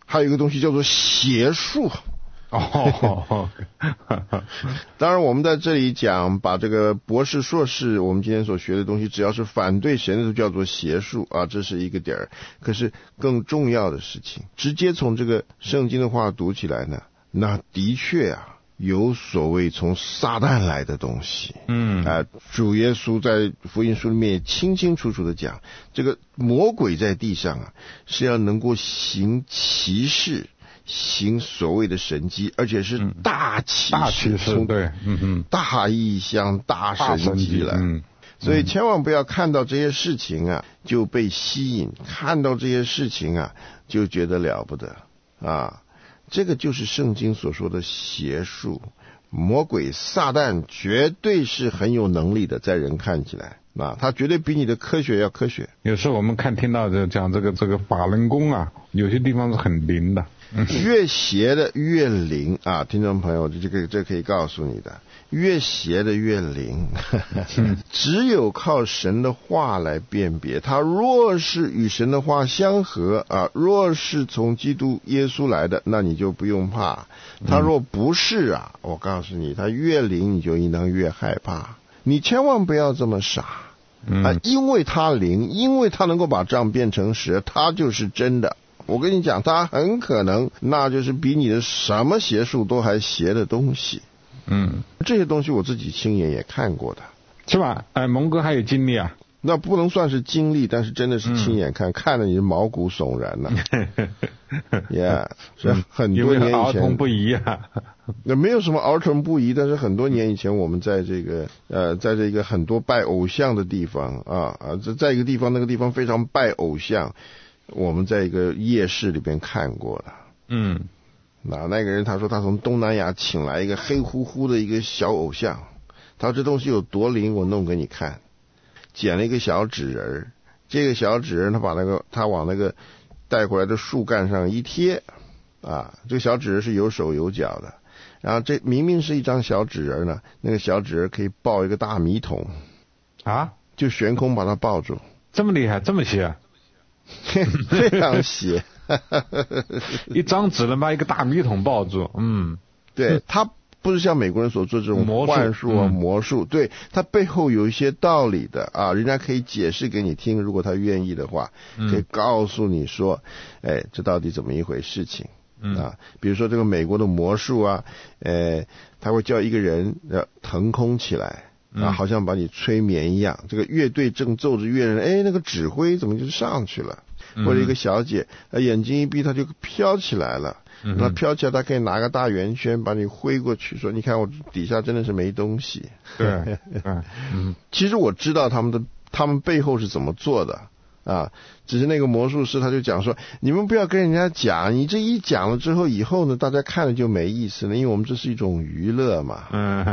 还有一个东西叫做邪术。当然我们在这里讲，把这个博士硕士我们今天所学的东西，只要是反对神的都叫做邪术啊，这是一个点儿。可是更重要的事情，直接从这个圣经的话读起来呢，那的确啊有所谓从撒旦来的东西。主耶稣在福音书里面也清清楚楚的讲，这个魔鬼在地上啊是要能够行奇事，行所谓的神迹，而且是大奇事， 对， 大异象、大神迹来。所以千万不要看到这些事情啊就被吸引，看到这些事情啊就觉得了不得啊。这个就是圣经所说的邪术。魔鬼撒旦绝对是很有能力的，在人看起来啊，他绝对比你的科学要科学。 有时候我们听到讲这个法轮功啊，有些地方是很灵的。 越邪的越灵啊，听众朋友，这可以告诉你的，越邪的越灵。只有靠神的话来辨别，他若是与神的话相合啊，若是从基督耶稣来的，那你就不用怕。他若不是啊，我告诉你，他越灵你就应当越害怕。你千万不要这么傻啊，因为他灵，因为他能够把杖变成蛇，他就是真的。我跟你讲，他很可能那就是比你的什么邪术都还邪的东西。这些东西我自己亲眼也看过的， 是吧？蒙哥还有经历啊？ 那不能算是经历，但是真的是亲眼看得你毛骨悚然了。是很多年以前， 儿童不宜啊。 那没有什么儿童不宜，但是很多年以前，我们在这个在这个很多拜偶像的地方在一个地方，那个地方非常拜偶像。我们在一个夜市里边看过了。那个人他说他从东南亚请来一个黑乎乎的一个小偶像，他说这东西有多灵，我弄给你看。捡了一个小纸人，这个小纸人他往那个带回来的树干上一贴啊，这个小纸人是有手有脚的。然后这明明是一张小纸人呢，那个小纸人可以抱一个大米桶啊， 就悬空把它抱住。 这么厉害，这么邪？ 非常邪。 一张纸能把一个大米桶抱住。 对，他不是像美国人所做这种幻术啊魔术，对，他背后有一些道理的啊，人家可以解释给你听，如果他愿意的话，可以告诉你说，这到底怎么一回事情啊？比如说这个美国的魔术啊，他会叫一个人腾空起来。好像把你催眠一样，这个乐队正奏着乐人，那个指挥怎么就上去了？或者一个小姐，眼睛一闭，她就飘起来了。那飘起来，她可以拿个大圆圈把你挥过去，说：“你看我底下真的是没东西。” 对， 其实我知道他们背后是怎么做的啊，只是那个魔术师他就讲说，你们不要跟人家讲，你这一讲了之后，以后呢，大家看了就没意思了，因为我们这是一种娱乐嘛。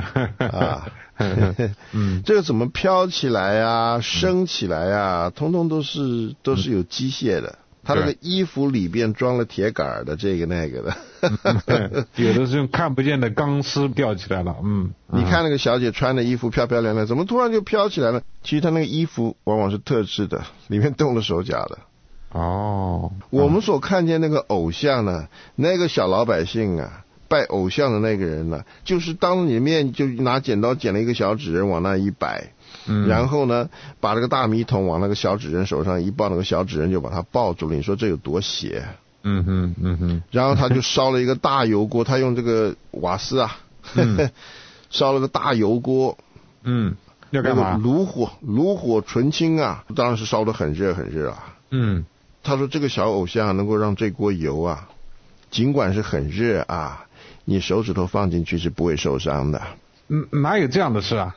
这个怎么飘起来啊，升起来啊，通通都是有机械的。他那个衣服里边装了铁杆的，这个那个的。 有的是用看不见的钢丝吊起来了。 你看那个小姐穿的衣服漂漂亮亮，怎么突然就飘起来了？其实她那个衣服往往是特制的，里面动了手脚的。我们所看见那个偶像呢，那个小老百姓啊，拜偶像的那个人呢，就是当里面就拿剪刀剪了一个小纸人往那一摆。然后呢，把这个大米桶往那个小纸人手上一抱，那个小纸人就把他抱住了。你说这有多邪？然后他就烧了一个大油锅，他用这个瓦斯啊，烧了个大油锅。 要干嘛？ 炉火纯青啊，当然是烧得很热很热啊。他说这个小偶像能够让这锅油啊，尽管是很热啊，你手指头放进去是不会受伤的。 哪有这样的事啊？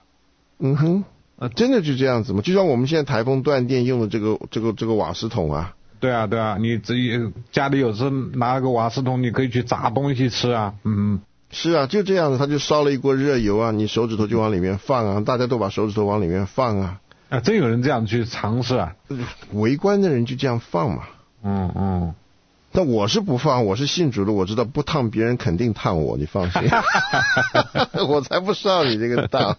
真的就这样子吗？就像我们现在台风断电用的这个瓦斯桶啊。 对啊，你自己家里有时拿个瓦斯桶，你可以去炸东西吃啊。 是啊，就这样子，他就烧了一锅热油啊，你手指头就往里面放啊，大家都把手指头往里面放啊。 真有人这样去尝试啊？ 围观的人就这样放嘛。但我是不放，我是信主的，我知道不烫别人肯定烫我，你放心。我才不上你这个当。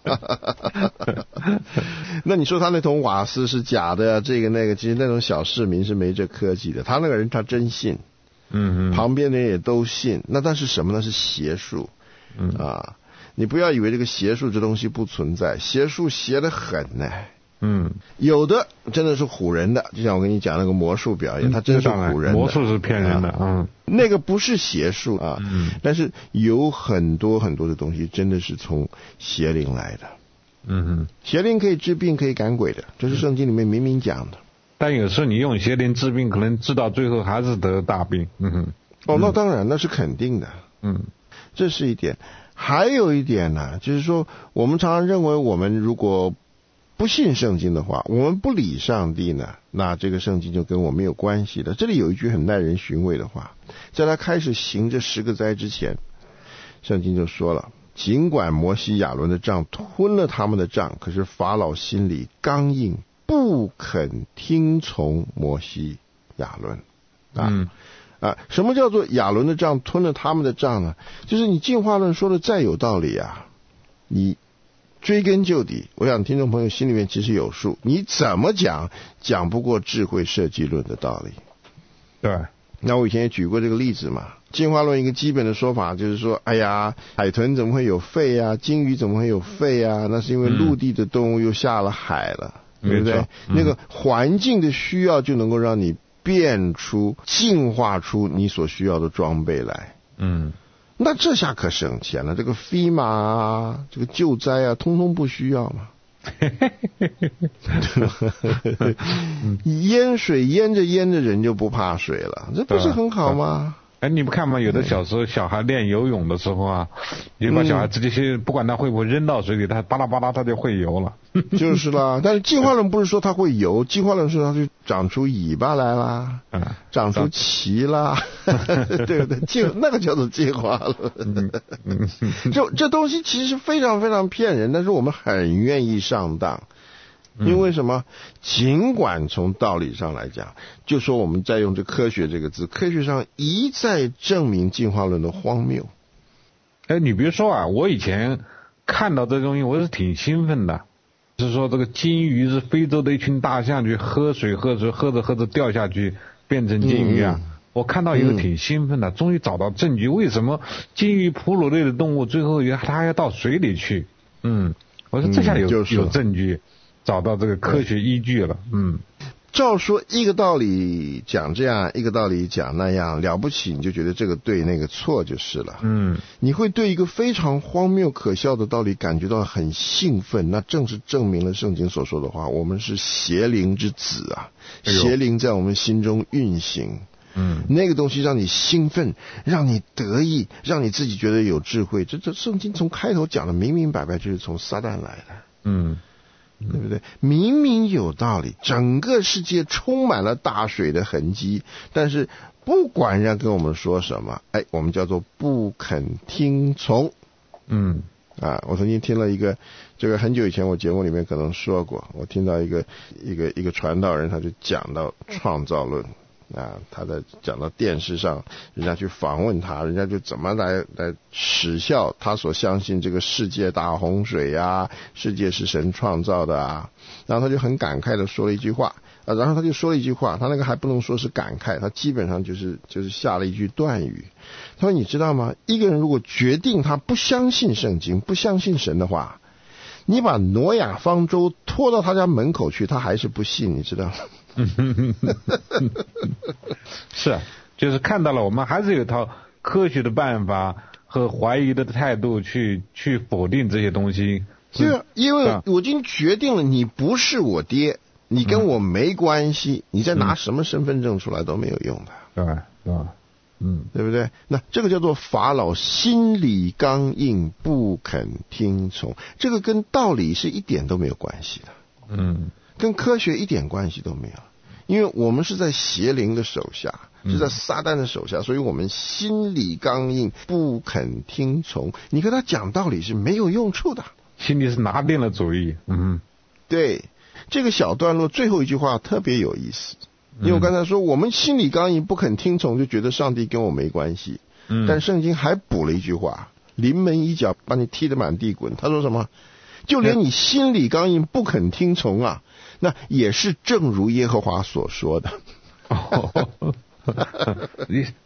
那你说他那桶瓦斯是假的，这个那个，其实那种小市民是没这科技的。他那个人他真信。 旁边的人也都信，那但是什么呢？是邪术。你不要以为这个邪术这东西不存在，邪术邪得很呢。有的真的是唬人的，就像我跟你讲那个魔术表演，它真是唬人的。 魔术是骗人的， 那个不是邪术啊。但是有很多很多的东西真的是从邪灵来的。邪灵可以治病，可以赶鬼的，这是圣经里面明明讲的。 但有时候你用邪灵治病，可能治到最后还是得大病。 那当然，那是肯定的。这是一点。还有一点呢，就是说我们常常认为我们如果不信圣经的话，我们不理上帝呢，那这个圣经就跟我没有关系了。这里有一句很耐人寻味的话，在他开始行这10个灾之前，圣经就说了，尽管摩西亚伦的杖吞了他们的杖，可是法老心里刚硬，不肯听从摩西亚伦。什么叫做亚伦的杖吞了他们的杖呢？就是你进化论说的再有道理啊，你追根究底，我想听众朋友心里面其实有数，你怎么讲不过智慧设计论的道理。 对， 那我以前也举过这个例子嘛。进化论一个基本的说法就是说，哎呀，海豚怎么会有肺啊？鲸鱼怎么会有肺啊？那是因为陆地的动物又下了海了，对不对？那个环境的需要就能够让你进化出你所需要的装备来。那这下可省钱了，这个FEMA啊，这个救灾啊，通通不需要嘛。淹水淹着人就不怕水了，这不是很好吗？ 你不看吗？有的小时候小孩练游泳的时候啊，你把小孩直接去，不管他会不会扔到水里，他巴拉巴拉他就会游了。 就是啦，但是进化论不是说他会游，进化论是他就长出尾巴来啦，长出鳍啦，对不对？那个叫做进化论。这东西其实非常非常骗人，但是我们很愿意上当。因为什么？尽管从道理上来讲，就说我们在用这科学这个字，科学上一再证明进化论的荒谬。 你别说啊，我以前看到这东西我是挺兴奋的，是说这个金鱼是非洲的一群大象去喝水喝着掉下去变成金鱼啊。我看到以后挺兴奋的，终于找到证据，为什么金鱼哺乳类的动物最后它还要到水里去。我说这下有证据，找到这个科学依据了。 照说一个道理讲这样，一个道理讲那样，了不起你就觉得这个对那个错就是了。你会对一个非常荒谬可笑的道理感觉到很兴奋，那正是证明了圣经所说的话，我们是邪灵之子啊，邪灵在我们心中运行。那个东西让你兴奋，让你得意，让你自己觉得有智慧，这圣经从开头讲的明明白白，就是从撒旦来的。对不对？明明有道理，整个世界充满了大水的痕迹，但是不管人家跟我们说什么，我们叫做不肯听从。我曾经听了一个，这个很久以前我节目里面可能说过，我听到一个传道人，他就讲到创造论。他在讲到电视上，人家去访问他，人家就怎么来耻笑他所相信这个世界大洪水啊，世界是神创造的啊。然后他就很感慨的说了一句话，然后他就说了一句话，他那个还不能说是感慨，他基本上就是下了一句断语。他说你知道吗？一个人如果决定他不相信圣经，不相信神的话，你把挪亚方舟拖到他家门口去，他还是不信，你知道吗？ 是啊，就是看到了我们还是有一套科学的办法和怀疑的态度去否定这些东西。 对啊，因为我已经决定了你不是我爹，你跟我没关系，你再拿什么身份证出来都没有用的。对不对？那这个叫做法老心里刚硬，不肯听从，这个跟道理是一点都没有关系的。跟科学一点关系都没有，因为我们是在邪灵的手下，是在撒旦的手下，所以我们心里刚硬，不肯听从。你跟他讲道理是没有用处的， 心里是拿定了主意。 对，这个小段落最后一句话特别有意思，因为我刚才说我们心里刚硬，不肯听从，就觉得上帝跟我没关系。但圣经还补了一句话，临门一脚把你踢得满地滚。他说什么？就连你心里刚硬，不肯听从啊，那也是正如耶和华所说的。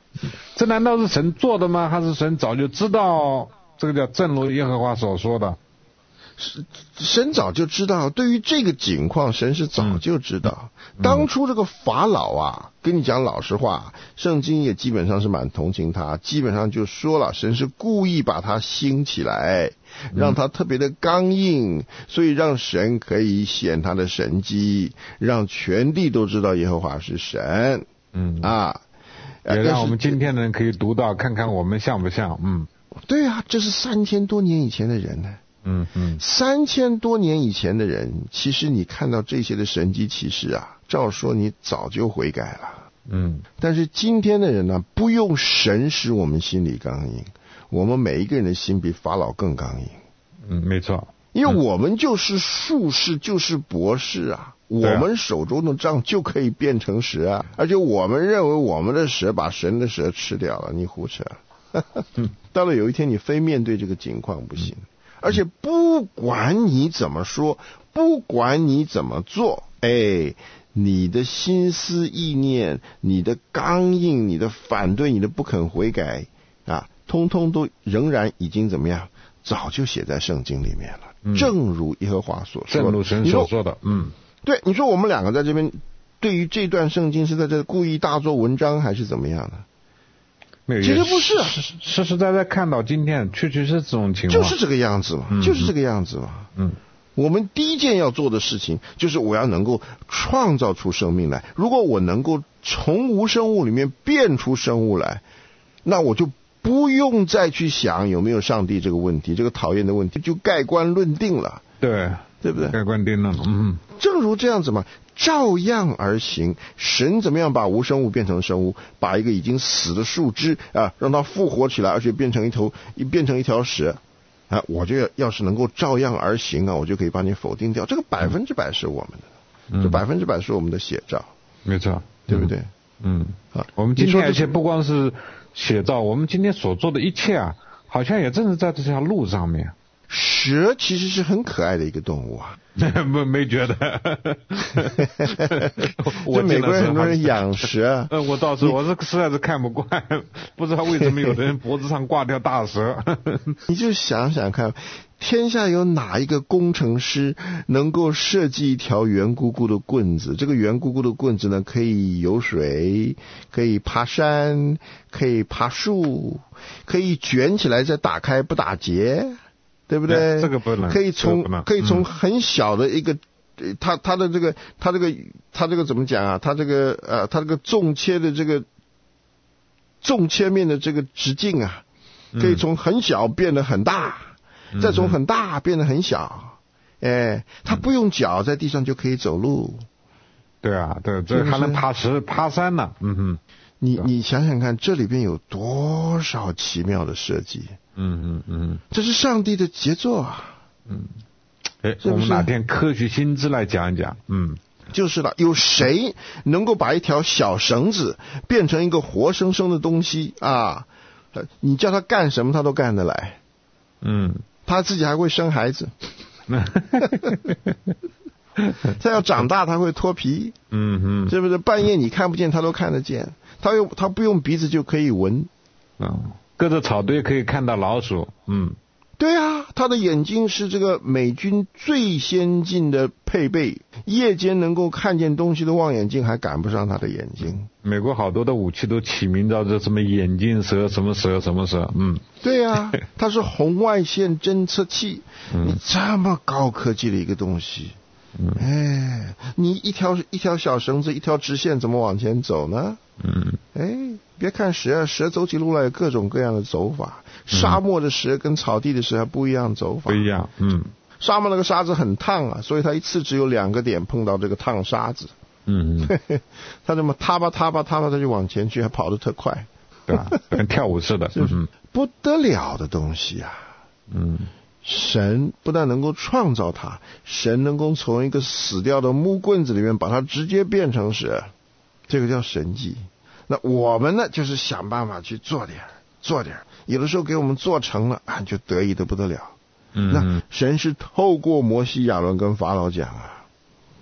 这难道是神做的吗？还是神早就知道？这个叫正如耶和华所说的。 神早就知道，对于这个景况，神是早就知道。当初这个法老啊，跟你讲老实话，圣经也基本上是蛮同情他，基本上就说了，神是故意把他兴起来，让他特别的刚硬，所以让神可以显他的神迹，让全地都知道耶和华是神。 也让我们今天的人可以读到，看看我们像不像。 对啊，这是3000多年以前的人呢。3000多年以前的人，其实你看到这些的神迹奇事啊，照说你早就悔改了。但是今天的人呢，不用神使我们心里刚硬，我们每一个人的心比法老更刚硬。 没错， 因为我们就是术士，就是博士啊，我们手中的杖就可以变成蛇啊，而且我们认为我们的蛇把神的蛇吃掉了，你胡扯。到了有一天你非面对这个情况不行。而且不管你怎么说，不管你怎么做，你的心思意念，你的刚硬，你的反对，你的不肯悔改啊，通通都仍然已经怎么样，早就写在圣经里面了。正如耶和华所说的， 正如神所说的。 对，你说我们两个在这边对于这段圣经是在这故意大做文章还是怎么样呢？其实不是啊， 实实在在看到今天确实是这种情况， 就是这个样子嘛，就是这个样子嘛。我们第一件要做的事情就是我要能够创造出生命来。如果我能够从无生物里面变出生物来，那我就不用再去想有没有上帝这个问题，这个讨厌的问题就盖棺论定了。对不对？ 盖棺定论了。 正如这样子嘛，照样而行。神怎么样把无生物变成生物，把一个已经死的树枝啊，让它复活起来，而且变成一条蛇啊，我这个要是能够照样而行啊，我就可以把你否定掉。这个100%是我们的，这100%是我们的写照。 没错， 对不对？ 我们今天而且不光是写照，我们今天所做的一切啊，好像也正是在这条路上面。 蛇其实是很可爱的一个动物啊。 没觉得。 就美国人很多人养蛇。 我倒是我是实在是看不惯，不知道为什么有的人脖子上挂条大蛇。 你就想想看，天下有哪一个工程师能够设计一条圆鼓鼓的棍子？这个圆鼓鼓的棍子呢，可以游水，可以爬山，可以爬树，可以卷起来再打开不打结。对不对？ 这个不能， 可以从很小的一个，它这个怎么讲啊？它这个纵切的这个纵切面的这个直径啊，可以从很小变得很大，再从很大变得很小。它不用脚在地上就可以走路。 对啊，对，这还能爬山呢。 你想想看，这里边有多少奇妙的设计。这是上帝的杰作啊。 我们哪天科学新知来讲一讲。 就是了，有谁能够把一条小绳子变成一个活生生的东西啊？你叫他干什么他都干得来。他自己还会生孩子。他要长大他会脱皮。是不是？半夜你看不见他都看得见。他不用鼻子就可以闻。 隔着草堆可以看到老鼠。 对啊，他的眼睛是这个美军最先进的配备，夜间能够看见东西的望远镜还赶不上他的眼睛。 美国好多的武器都起名叫这什么眼镜蛇什么蛇什么蛇。 对啊，它是红外线侦测器。你这么高科技的一个东西，你一条小绳子一条直线怎么往前走呢？别看蛇走起路来有各种各样的走法。沙漠的蛇跟草地的蛇还不一样走法。 不一样。 沙漠那个沙子很烫啊，所以它一次只有2个点碰到这个烫沙子。它这么踏吧它就往前去，还跑得特快。 对吧？跟跳舞似的。 不得了的东西啊。神不但能够创造它，神能够从一个死掉的木棍子里面把它直接变成蛇，这个叫神迹。那我们呢，就是想办法去做点，有的时候给我们做成了啊，就得意的不得了。那神是透过摩西、亚伦跟法老讲啊，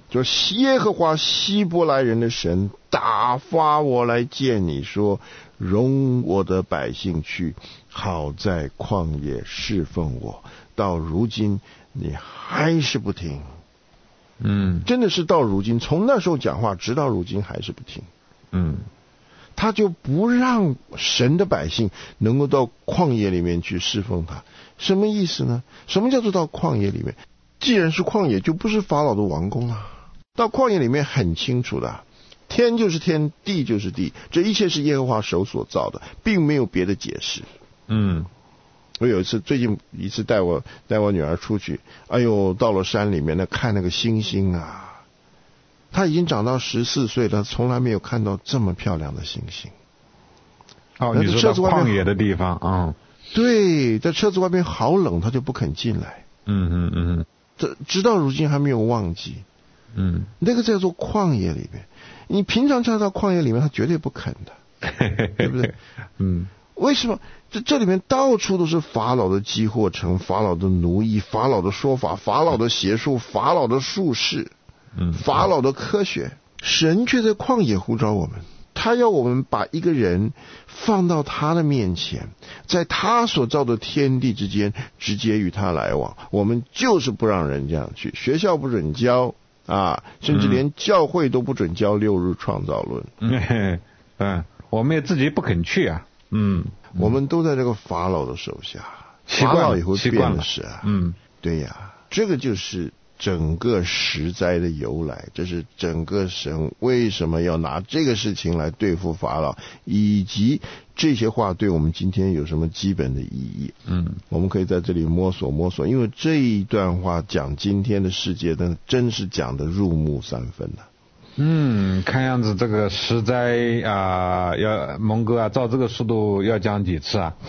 说耶和华希伯来人的神打发我来见你，说容我的百姓去，好在旷野侍奉我。到如今你还是不听。真的是到如今，从那时候讲话直到如今还是不听。他就不让神的百姓能够到旷野里面去侍奉他。什么意思呢？什么叫做到旷野里面？既然是旷野，就不是法老的王宫啊。到旷野里面很清楚的，天就是天，地就是地，这一切是耶和华手所造的，并没有别的解释。我有最近一次带我女儿出去，哎呦，到了山里面看那个星星啊，她已经长到14岁了，从来没有看到这么漂亮的星星。 你说到旷野的地方啊？ 对，在车子外面好冷，她就不肯进来。这直到如今还没有忘记。那个叫做旷野里面，你平常叫到旷野里面，他绝对不肯的，对不对？为什么？这里面到处都是法老的积货城，法老的奴役，法老的说法，法老的邪术，法老的术士，法老的科学。神却在旷野呼召我们，他要我们把一个人放到他的面前，在他所造的天地之间直接与他来往。我们就是不让人这样去，学校不准教啊，甚至连教会都不准教6日创造论。 我们也自己不肯去啊。 我们都在这个法老的手下，法老也会变的是啊。对呀，这个就是整个十灾的由来，这是整个神为什么要拿这个事情来对付法老，以及这些话对我们今天有什么基本的意义。我们可以在这里摸索摸索，因为这一段话讲今天的世界，真是讲的入木三分了。 看样子这个十灾要蒙哥照这个速度要讲几次啊？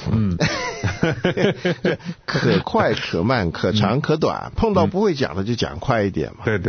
可快可慢，可长可短，碰到不会讲的就讲快一点嘛。 对。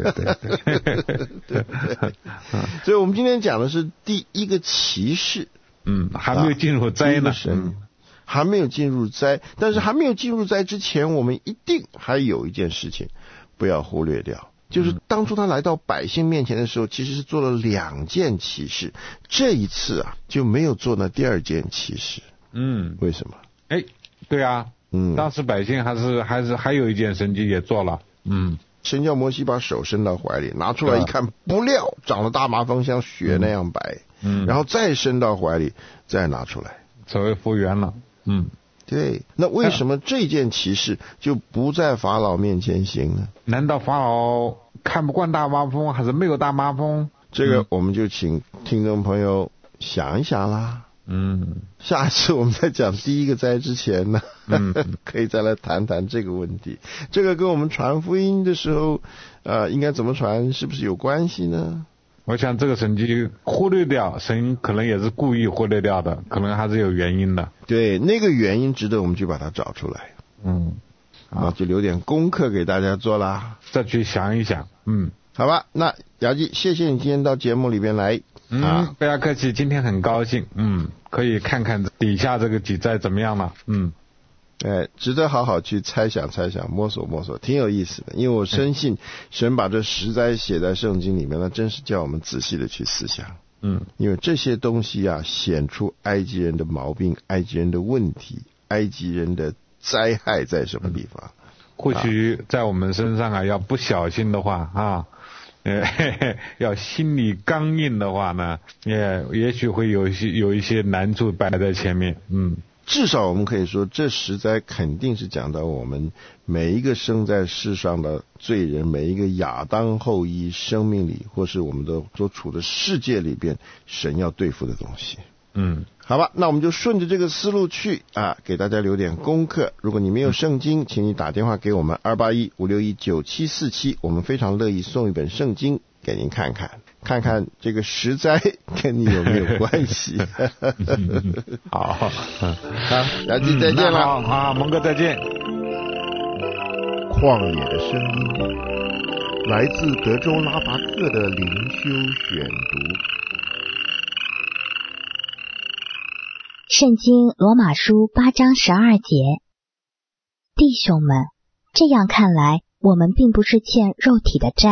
所以我们今天讲的是第一个骑士。 还没有进入灾呢。 还没有进入灾，但是还没有进入灾之前，我们一定还有一件事情不要忽略掉。就是当初他来到百姓面前的时候，其实是做了2件奇事，这一次就没有做那第2件奇事。为什么？ 对啊，当时百姓还有一件神迹也做了。 神叫摩西把手伸到怀里，拿出来一看，不料长了大麻风，像雪那样白。然后再伸到怀里，再拿出来， 所谓复原了。 对，那为什么这件奇事就不在法老面前行呢？ 难道法老看不惯大麻风，还是没有大麻风？ 这个我们就请听众朋友想一想啦。下一次我们在讲第一个灾之前呢，可以再来谈谈这个问题。这个跟我们传福音的时候，应该怎么传，是不是有关系呢？ 我想这个神迹忽略掉，神可能也是故意忽略掉的，可能还是有原因的。 对，那个原因值得我们去把它找出来。那就留点功课给大家做啦， 再去想一想。 好吧，那姚记，谢谢你今天到节目里边来。 不要客气，今天很高兴。可以看看底下这个几灾怎么样了。 值得好好去猜想猜想，摸索摸索，挺有意思的。因为我深信神把这10灾写在圣经里面，那真是叫我们仔细的去思想。因为这些东西显出埃及人的毛病，埃及人的问题，埃及人的灾害在什么地方。 或许在我们身上要不小心的话要心理刚硬的话呢，也许会有一些难处摆在前面。 至少我们可以说，这10灾肯定是讲到我们每一个生在世上的罪人，每一个亚当后裔生命里，或是我们的所处的世界里边，神要对付的东西。好吧，那我们就顺着这个思路去给大家留点功课。如果你没有圣经，请你打电话给我们281-561-9747，我们非常乐意送一本圣经给您看看，看看这个10灾跟你有没有关系。 好， 姚记再见了。 好，蒙哥再见。 旷野的声音，来自德州拉拔克的灵修选读。 圣经罗马书8章12节，弟兄们，这样看来，我们并不是欠肉体的债，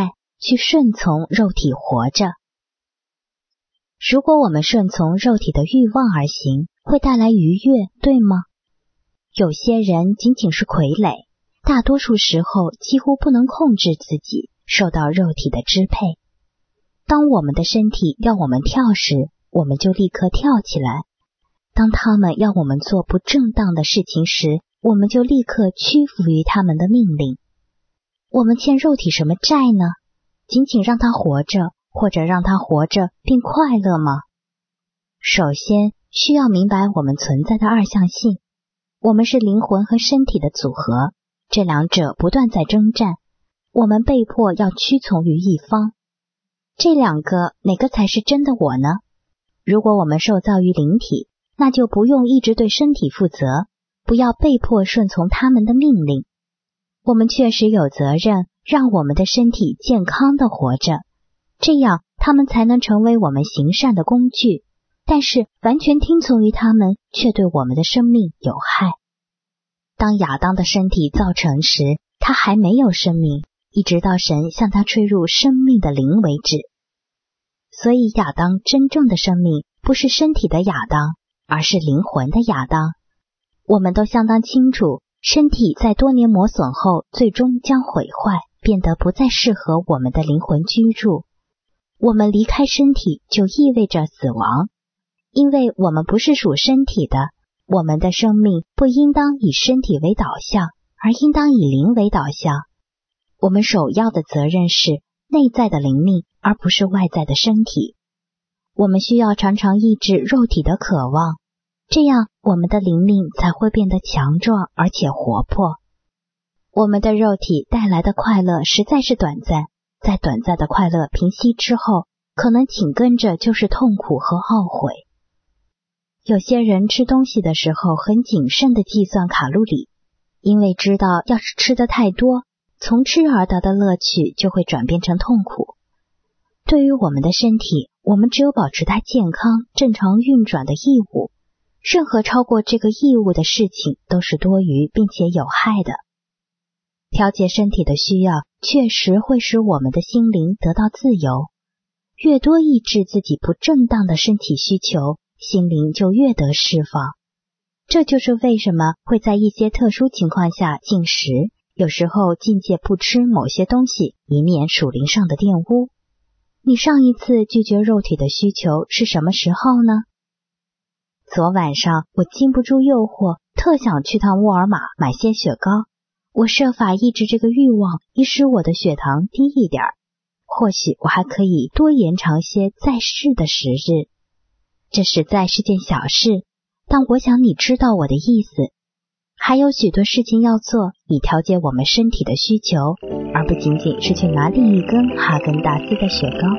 去顺从肉体活着。如果我们顺从肉体的欲望而行，会带来愉悦，对吗？有些人仅仅是傀儡，大多数时候几乎不能控制自己，受到肉体的支配。当我们的身体要我们跳时，我们就立刻跳起来；当他们要我们做不正当的事情时，我们就立刻屈服于他们的命令。我们欠肉体什么债呢？仅仅让它活着，或者让它活着并快乐吗？首先需要明白我们存在的二项性，我们是灵魂和身体的组合，这两者不断在征战，我们被迫要屈从于一方。这两个哪个才是真的我呢？如果我们受造于灵体，那就不用一直对身体负责，不要被迫顺从他们的命令。我们确实有责任让我们的身体健康地活着，这样他们才能成为我们行善的工具，但是完全听从于他们却对我们的生命有害。当亚当的身体造成时，他还没有生命，一直到神向他吹入生命的灵为止。所以亚当真正的生命不是身体的亚当，而是灵魂的亚当。我们都相当清楚，身体在多年磨损后最终将毁坏，变得不再适合我们的灵魂居住。我们离开身体就意味着死亡，因为我们不是属身体的，我们的生命不应当以身体为导向，而应当以灵为导向。我们首要的责任是内在的灵命，而不是外在的身体。我们需要常常抑制肉体的渴望，这样我们的灵命才会变得强壮而且活泼。我们的肉体带来的快乐实在是短暂，在短暂的快乐平息之后，可能紧跟着就是痛苦和懊悔。有些人吃东西的时候很谨慎地计算卡路里，因为知道要是吃得太多，从吃而得的乐趣就会转变成痛苦。对于我们的身体，我们只有保持它健康、正常运转的义务，任何超过这个义务的事情都是多余并且有害的。调节身体的需要确实会使我们的心灵得到自由，越多抑制自己不正当的身体需求，心灵就越得释放。这就是为什么会在一些特殊情况下禁食，有时候禁戒不吃某些东西，以免属灵上的玷污。你上一次拒绝肉体的需求是什么时候呢？昨晚上我禁不住诱惑，特想去趟沃尔玛买些雪糕。我设法抑制这个欲望，以使我的血糖低一点。或许我还可以多延长些在世的时日。这实在是件小事，但我想你知道我的意思。还有许多事情要做，以调节我们身体的需求，而不仅仅是去拿另一根哈根达斯的雪糕。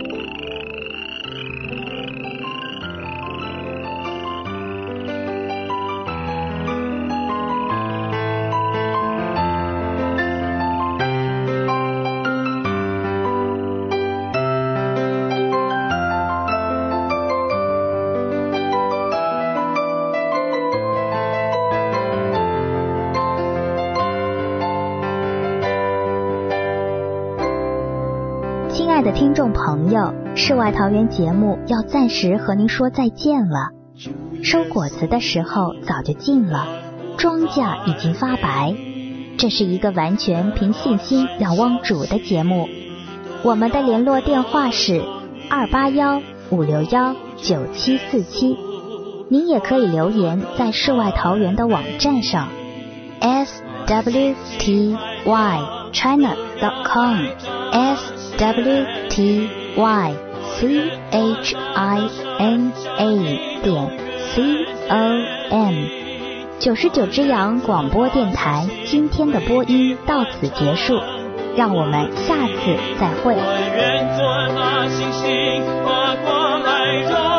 亲爱的听众朋友，世外桃源节目要暂时和您说再见了。收果子的时候早就近了，庄稼已经发白。这是一个完全凭信心仰望主的节目。我们的联络电话是281-561-9747。您也可以留言在世外桃源的网站上 swtychina.com swtychina.com。 99只羊广播电台今天的播音到此结束，让我们下次再会。 我愿做那星星，发光来照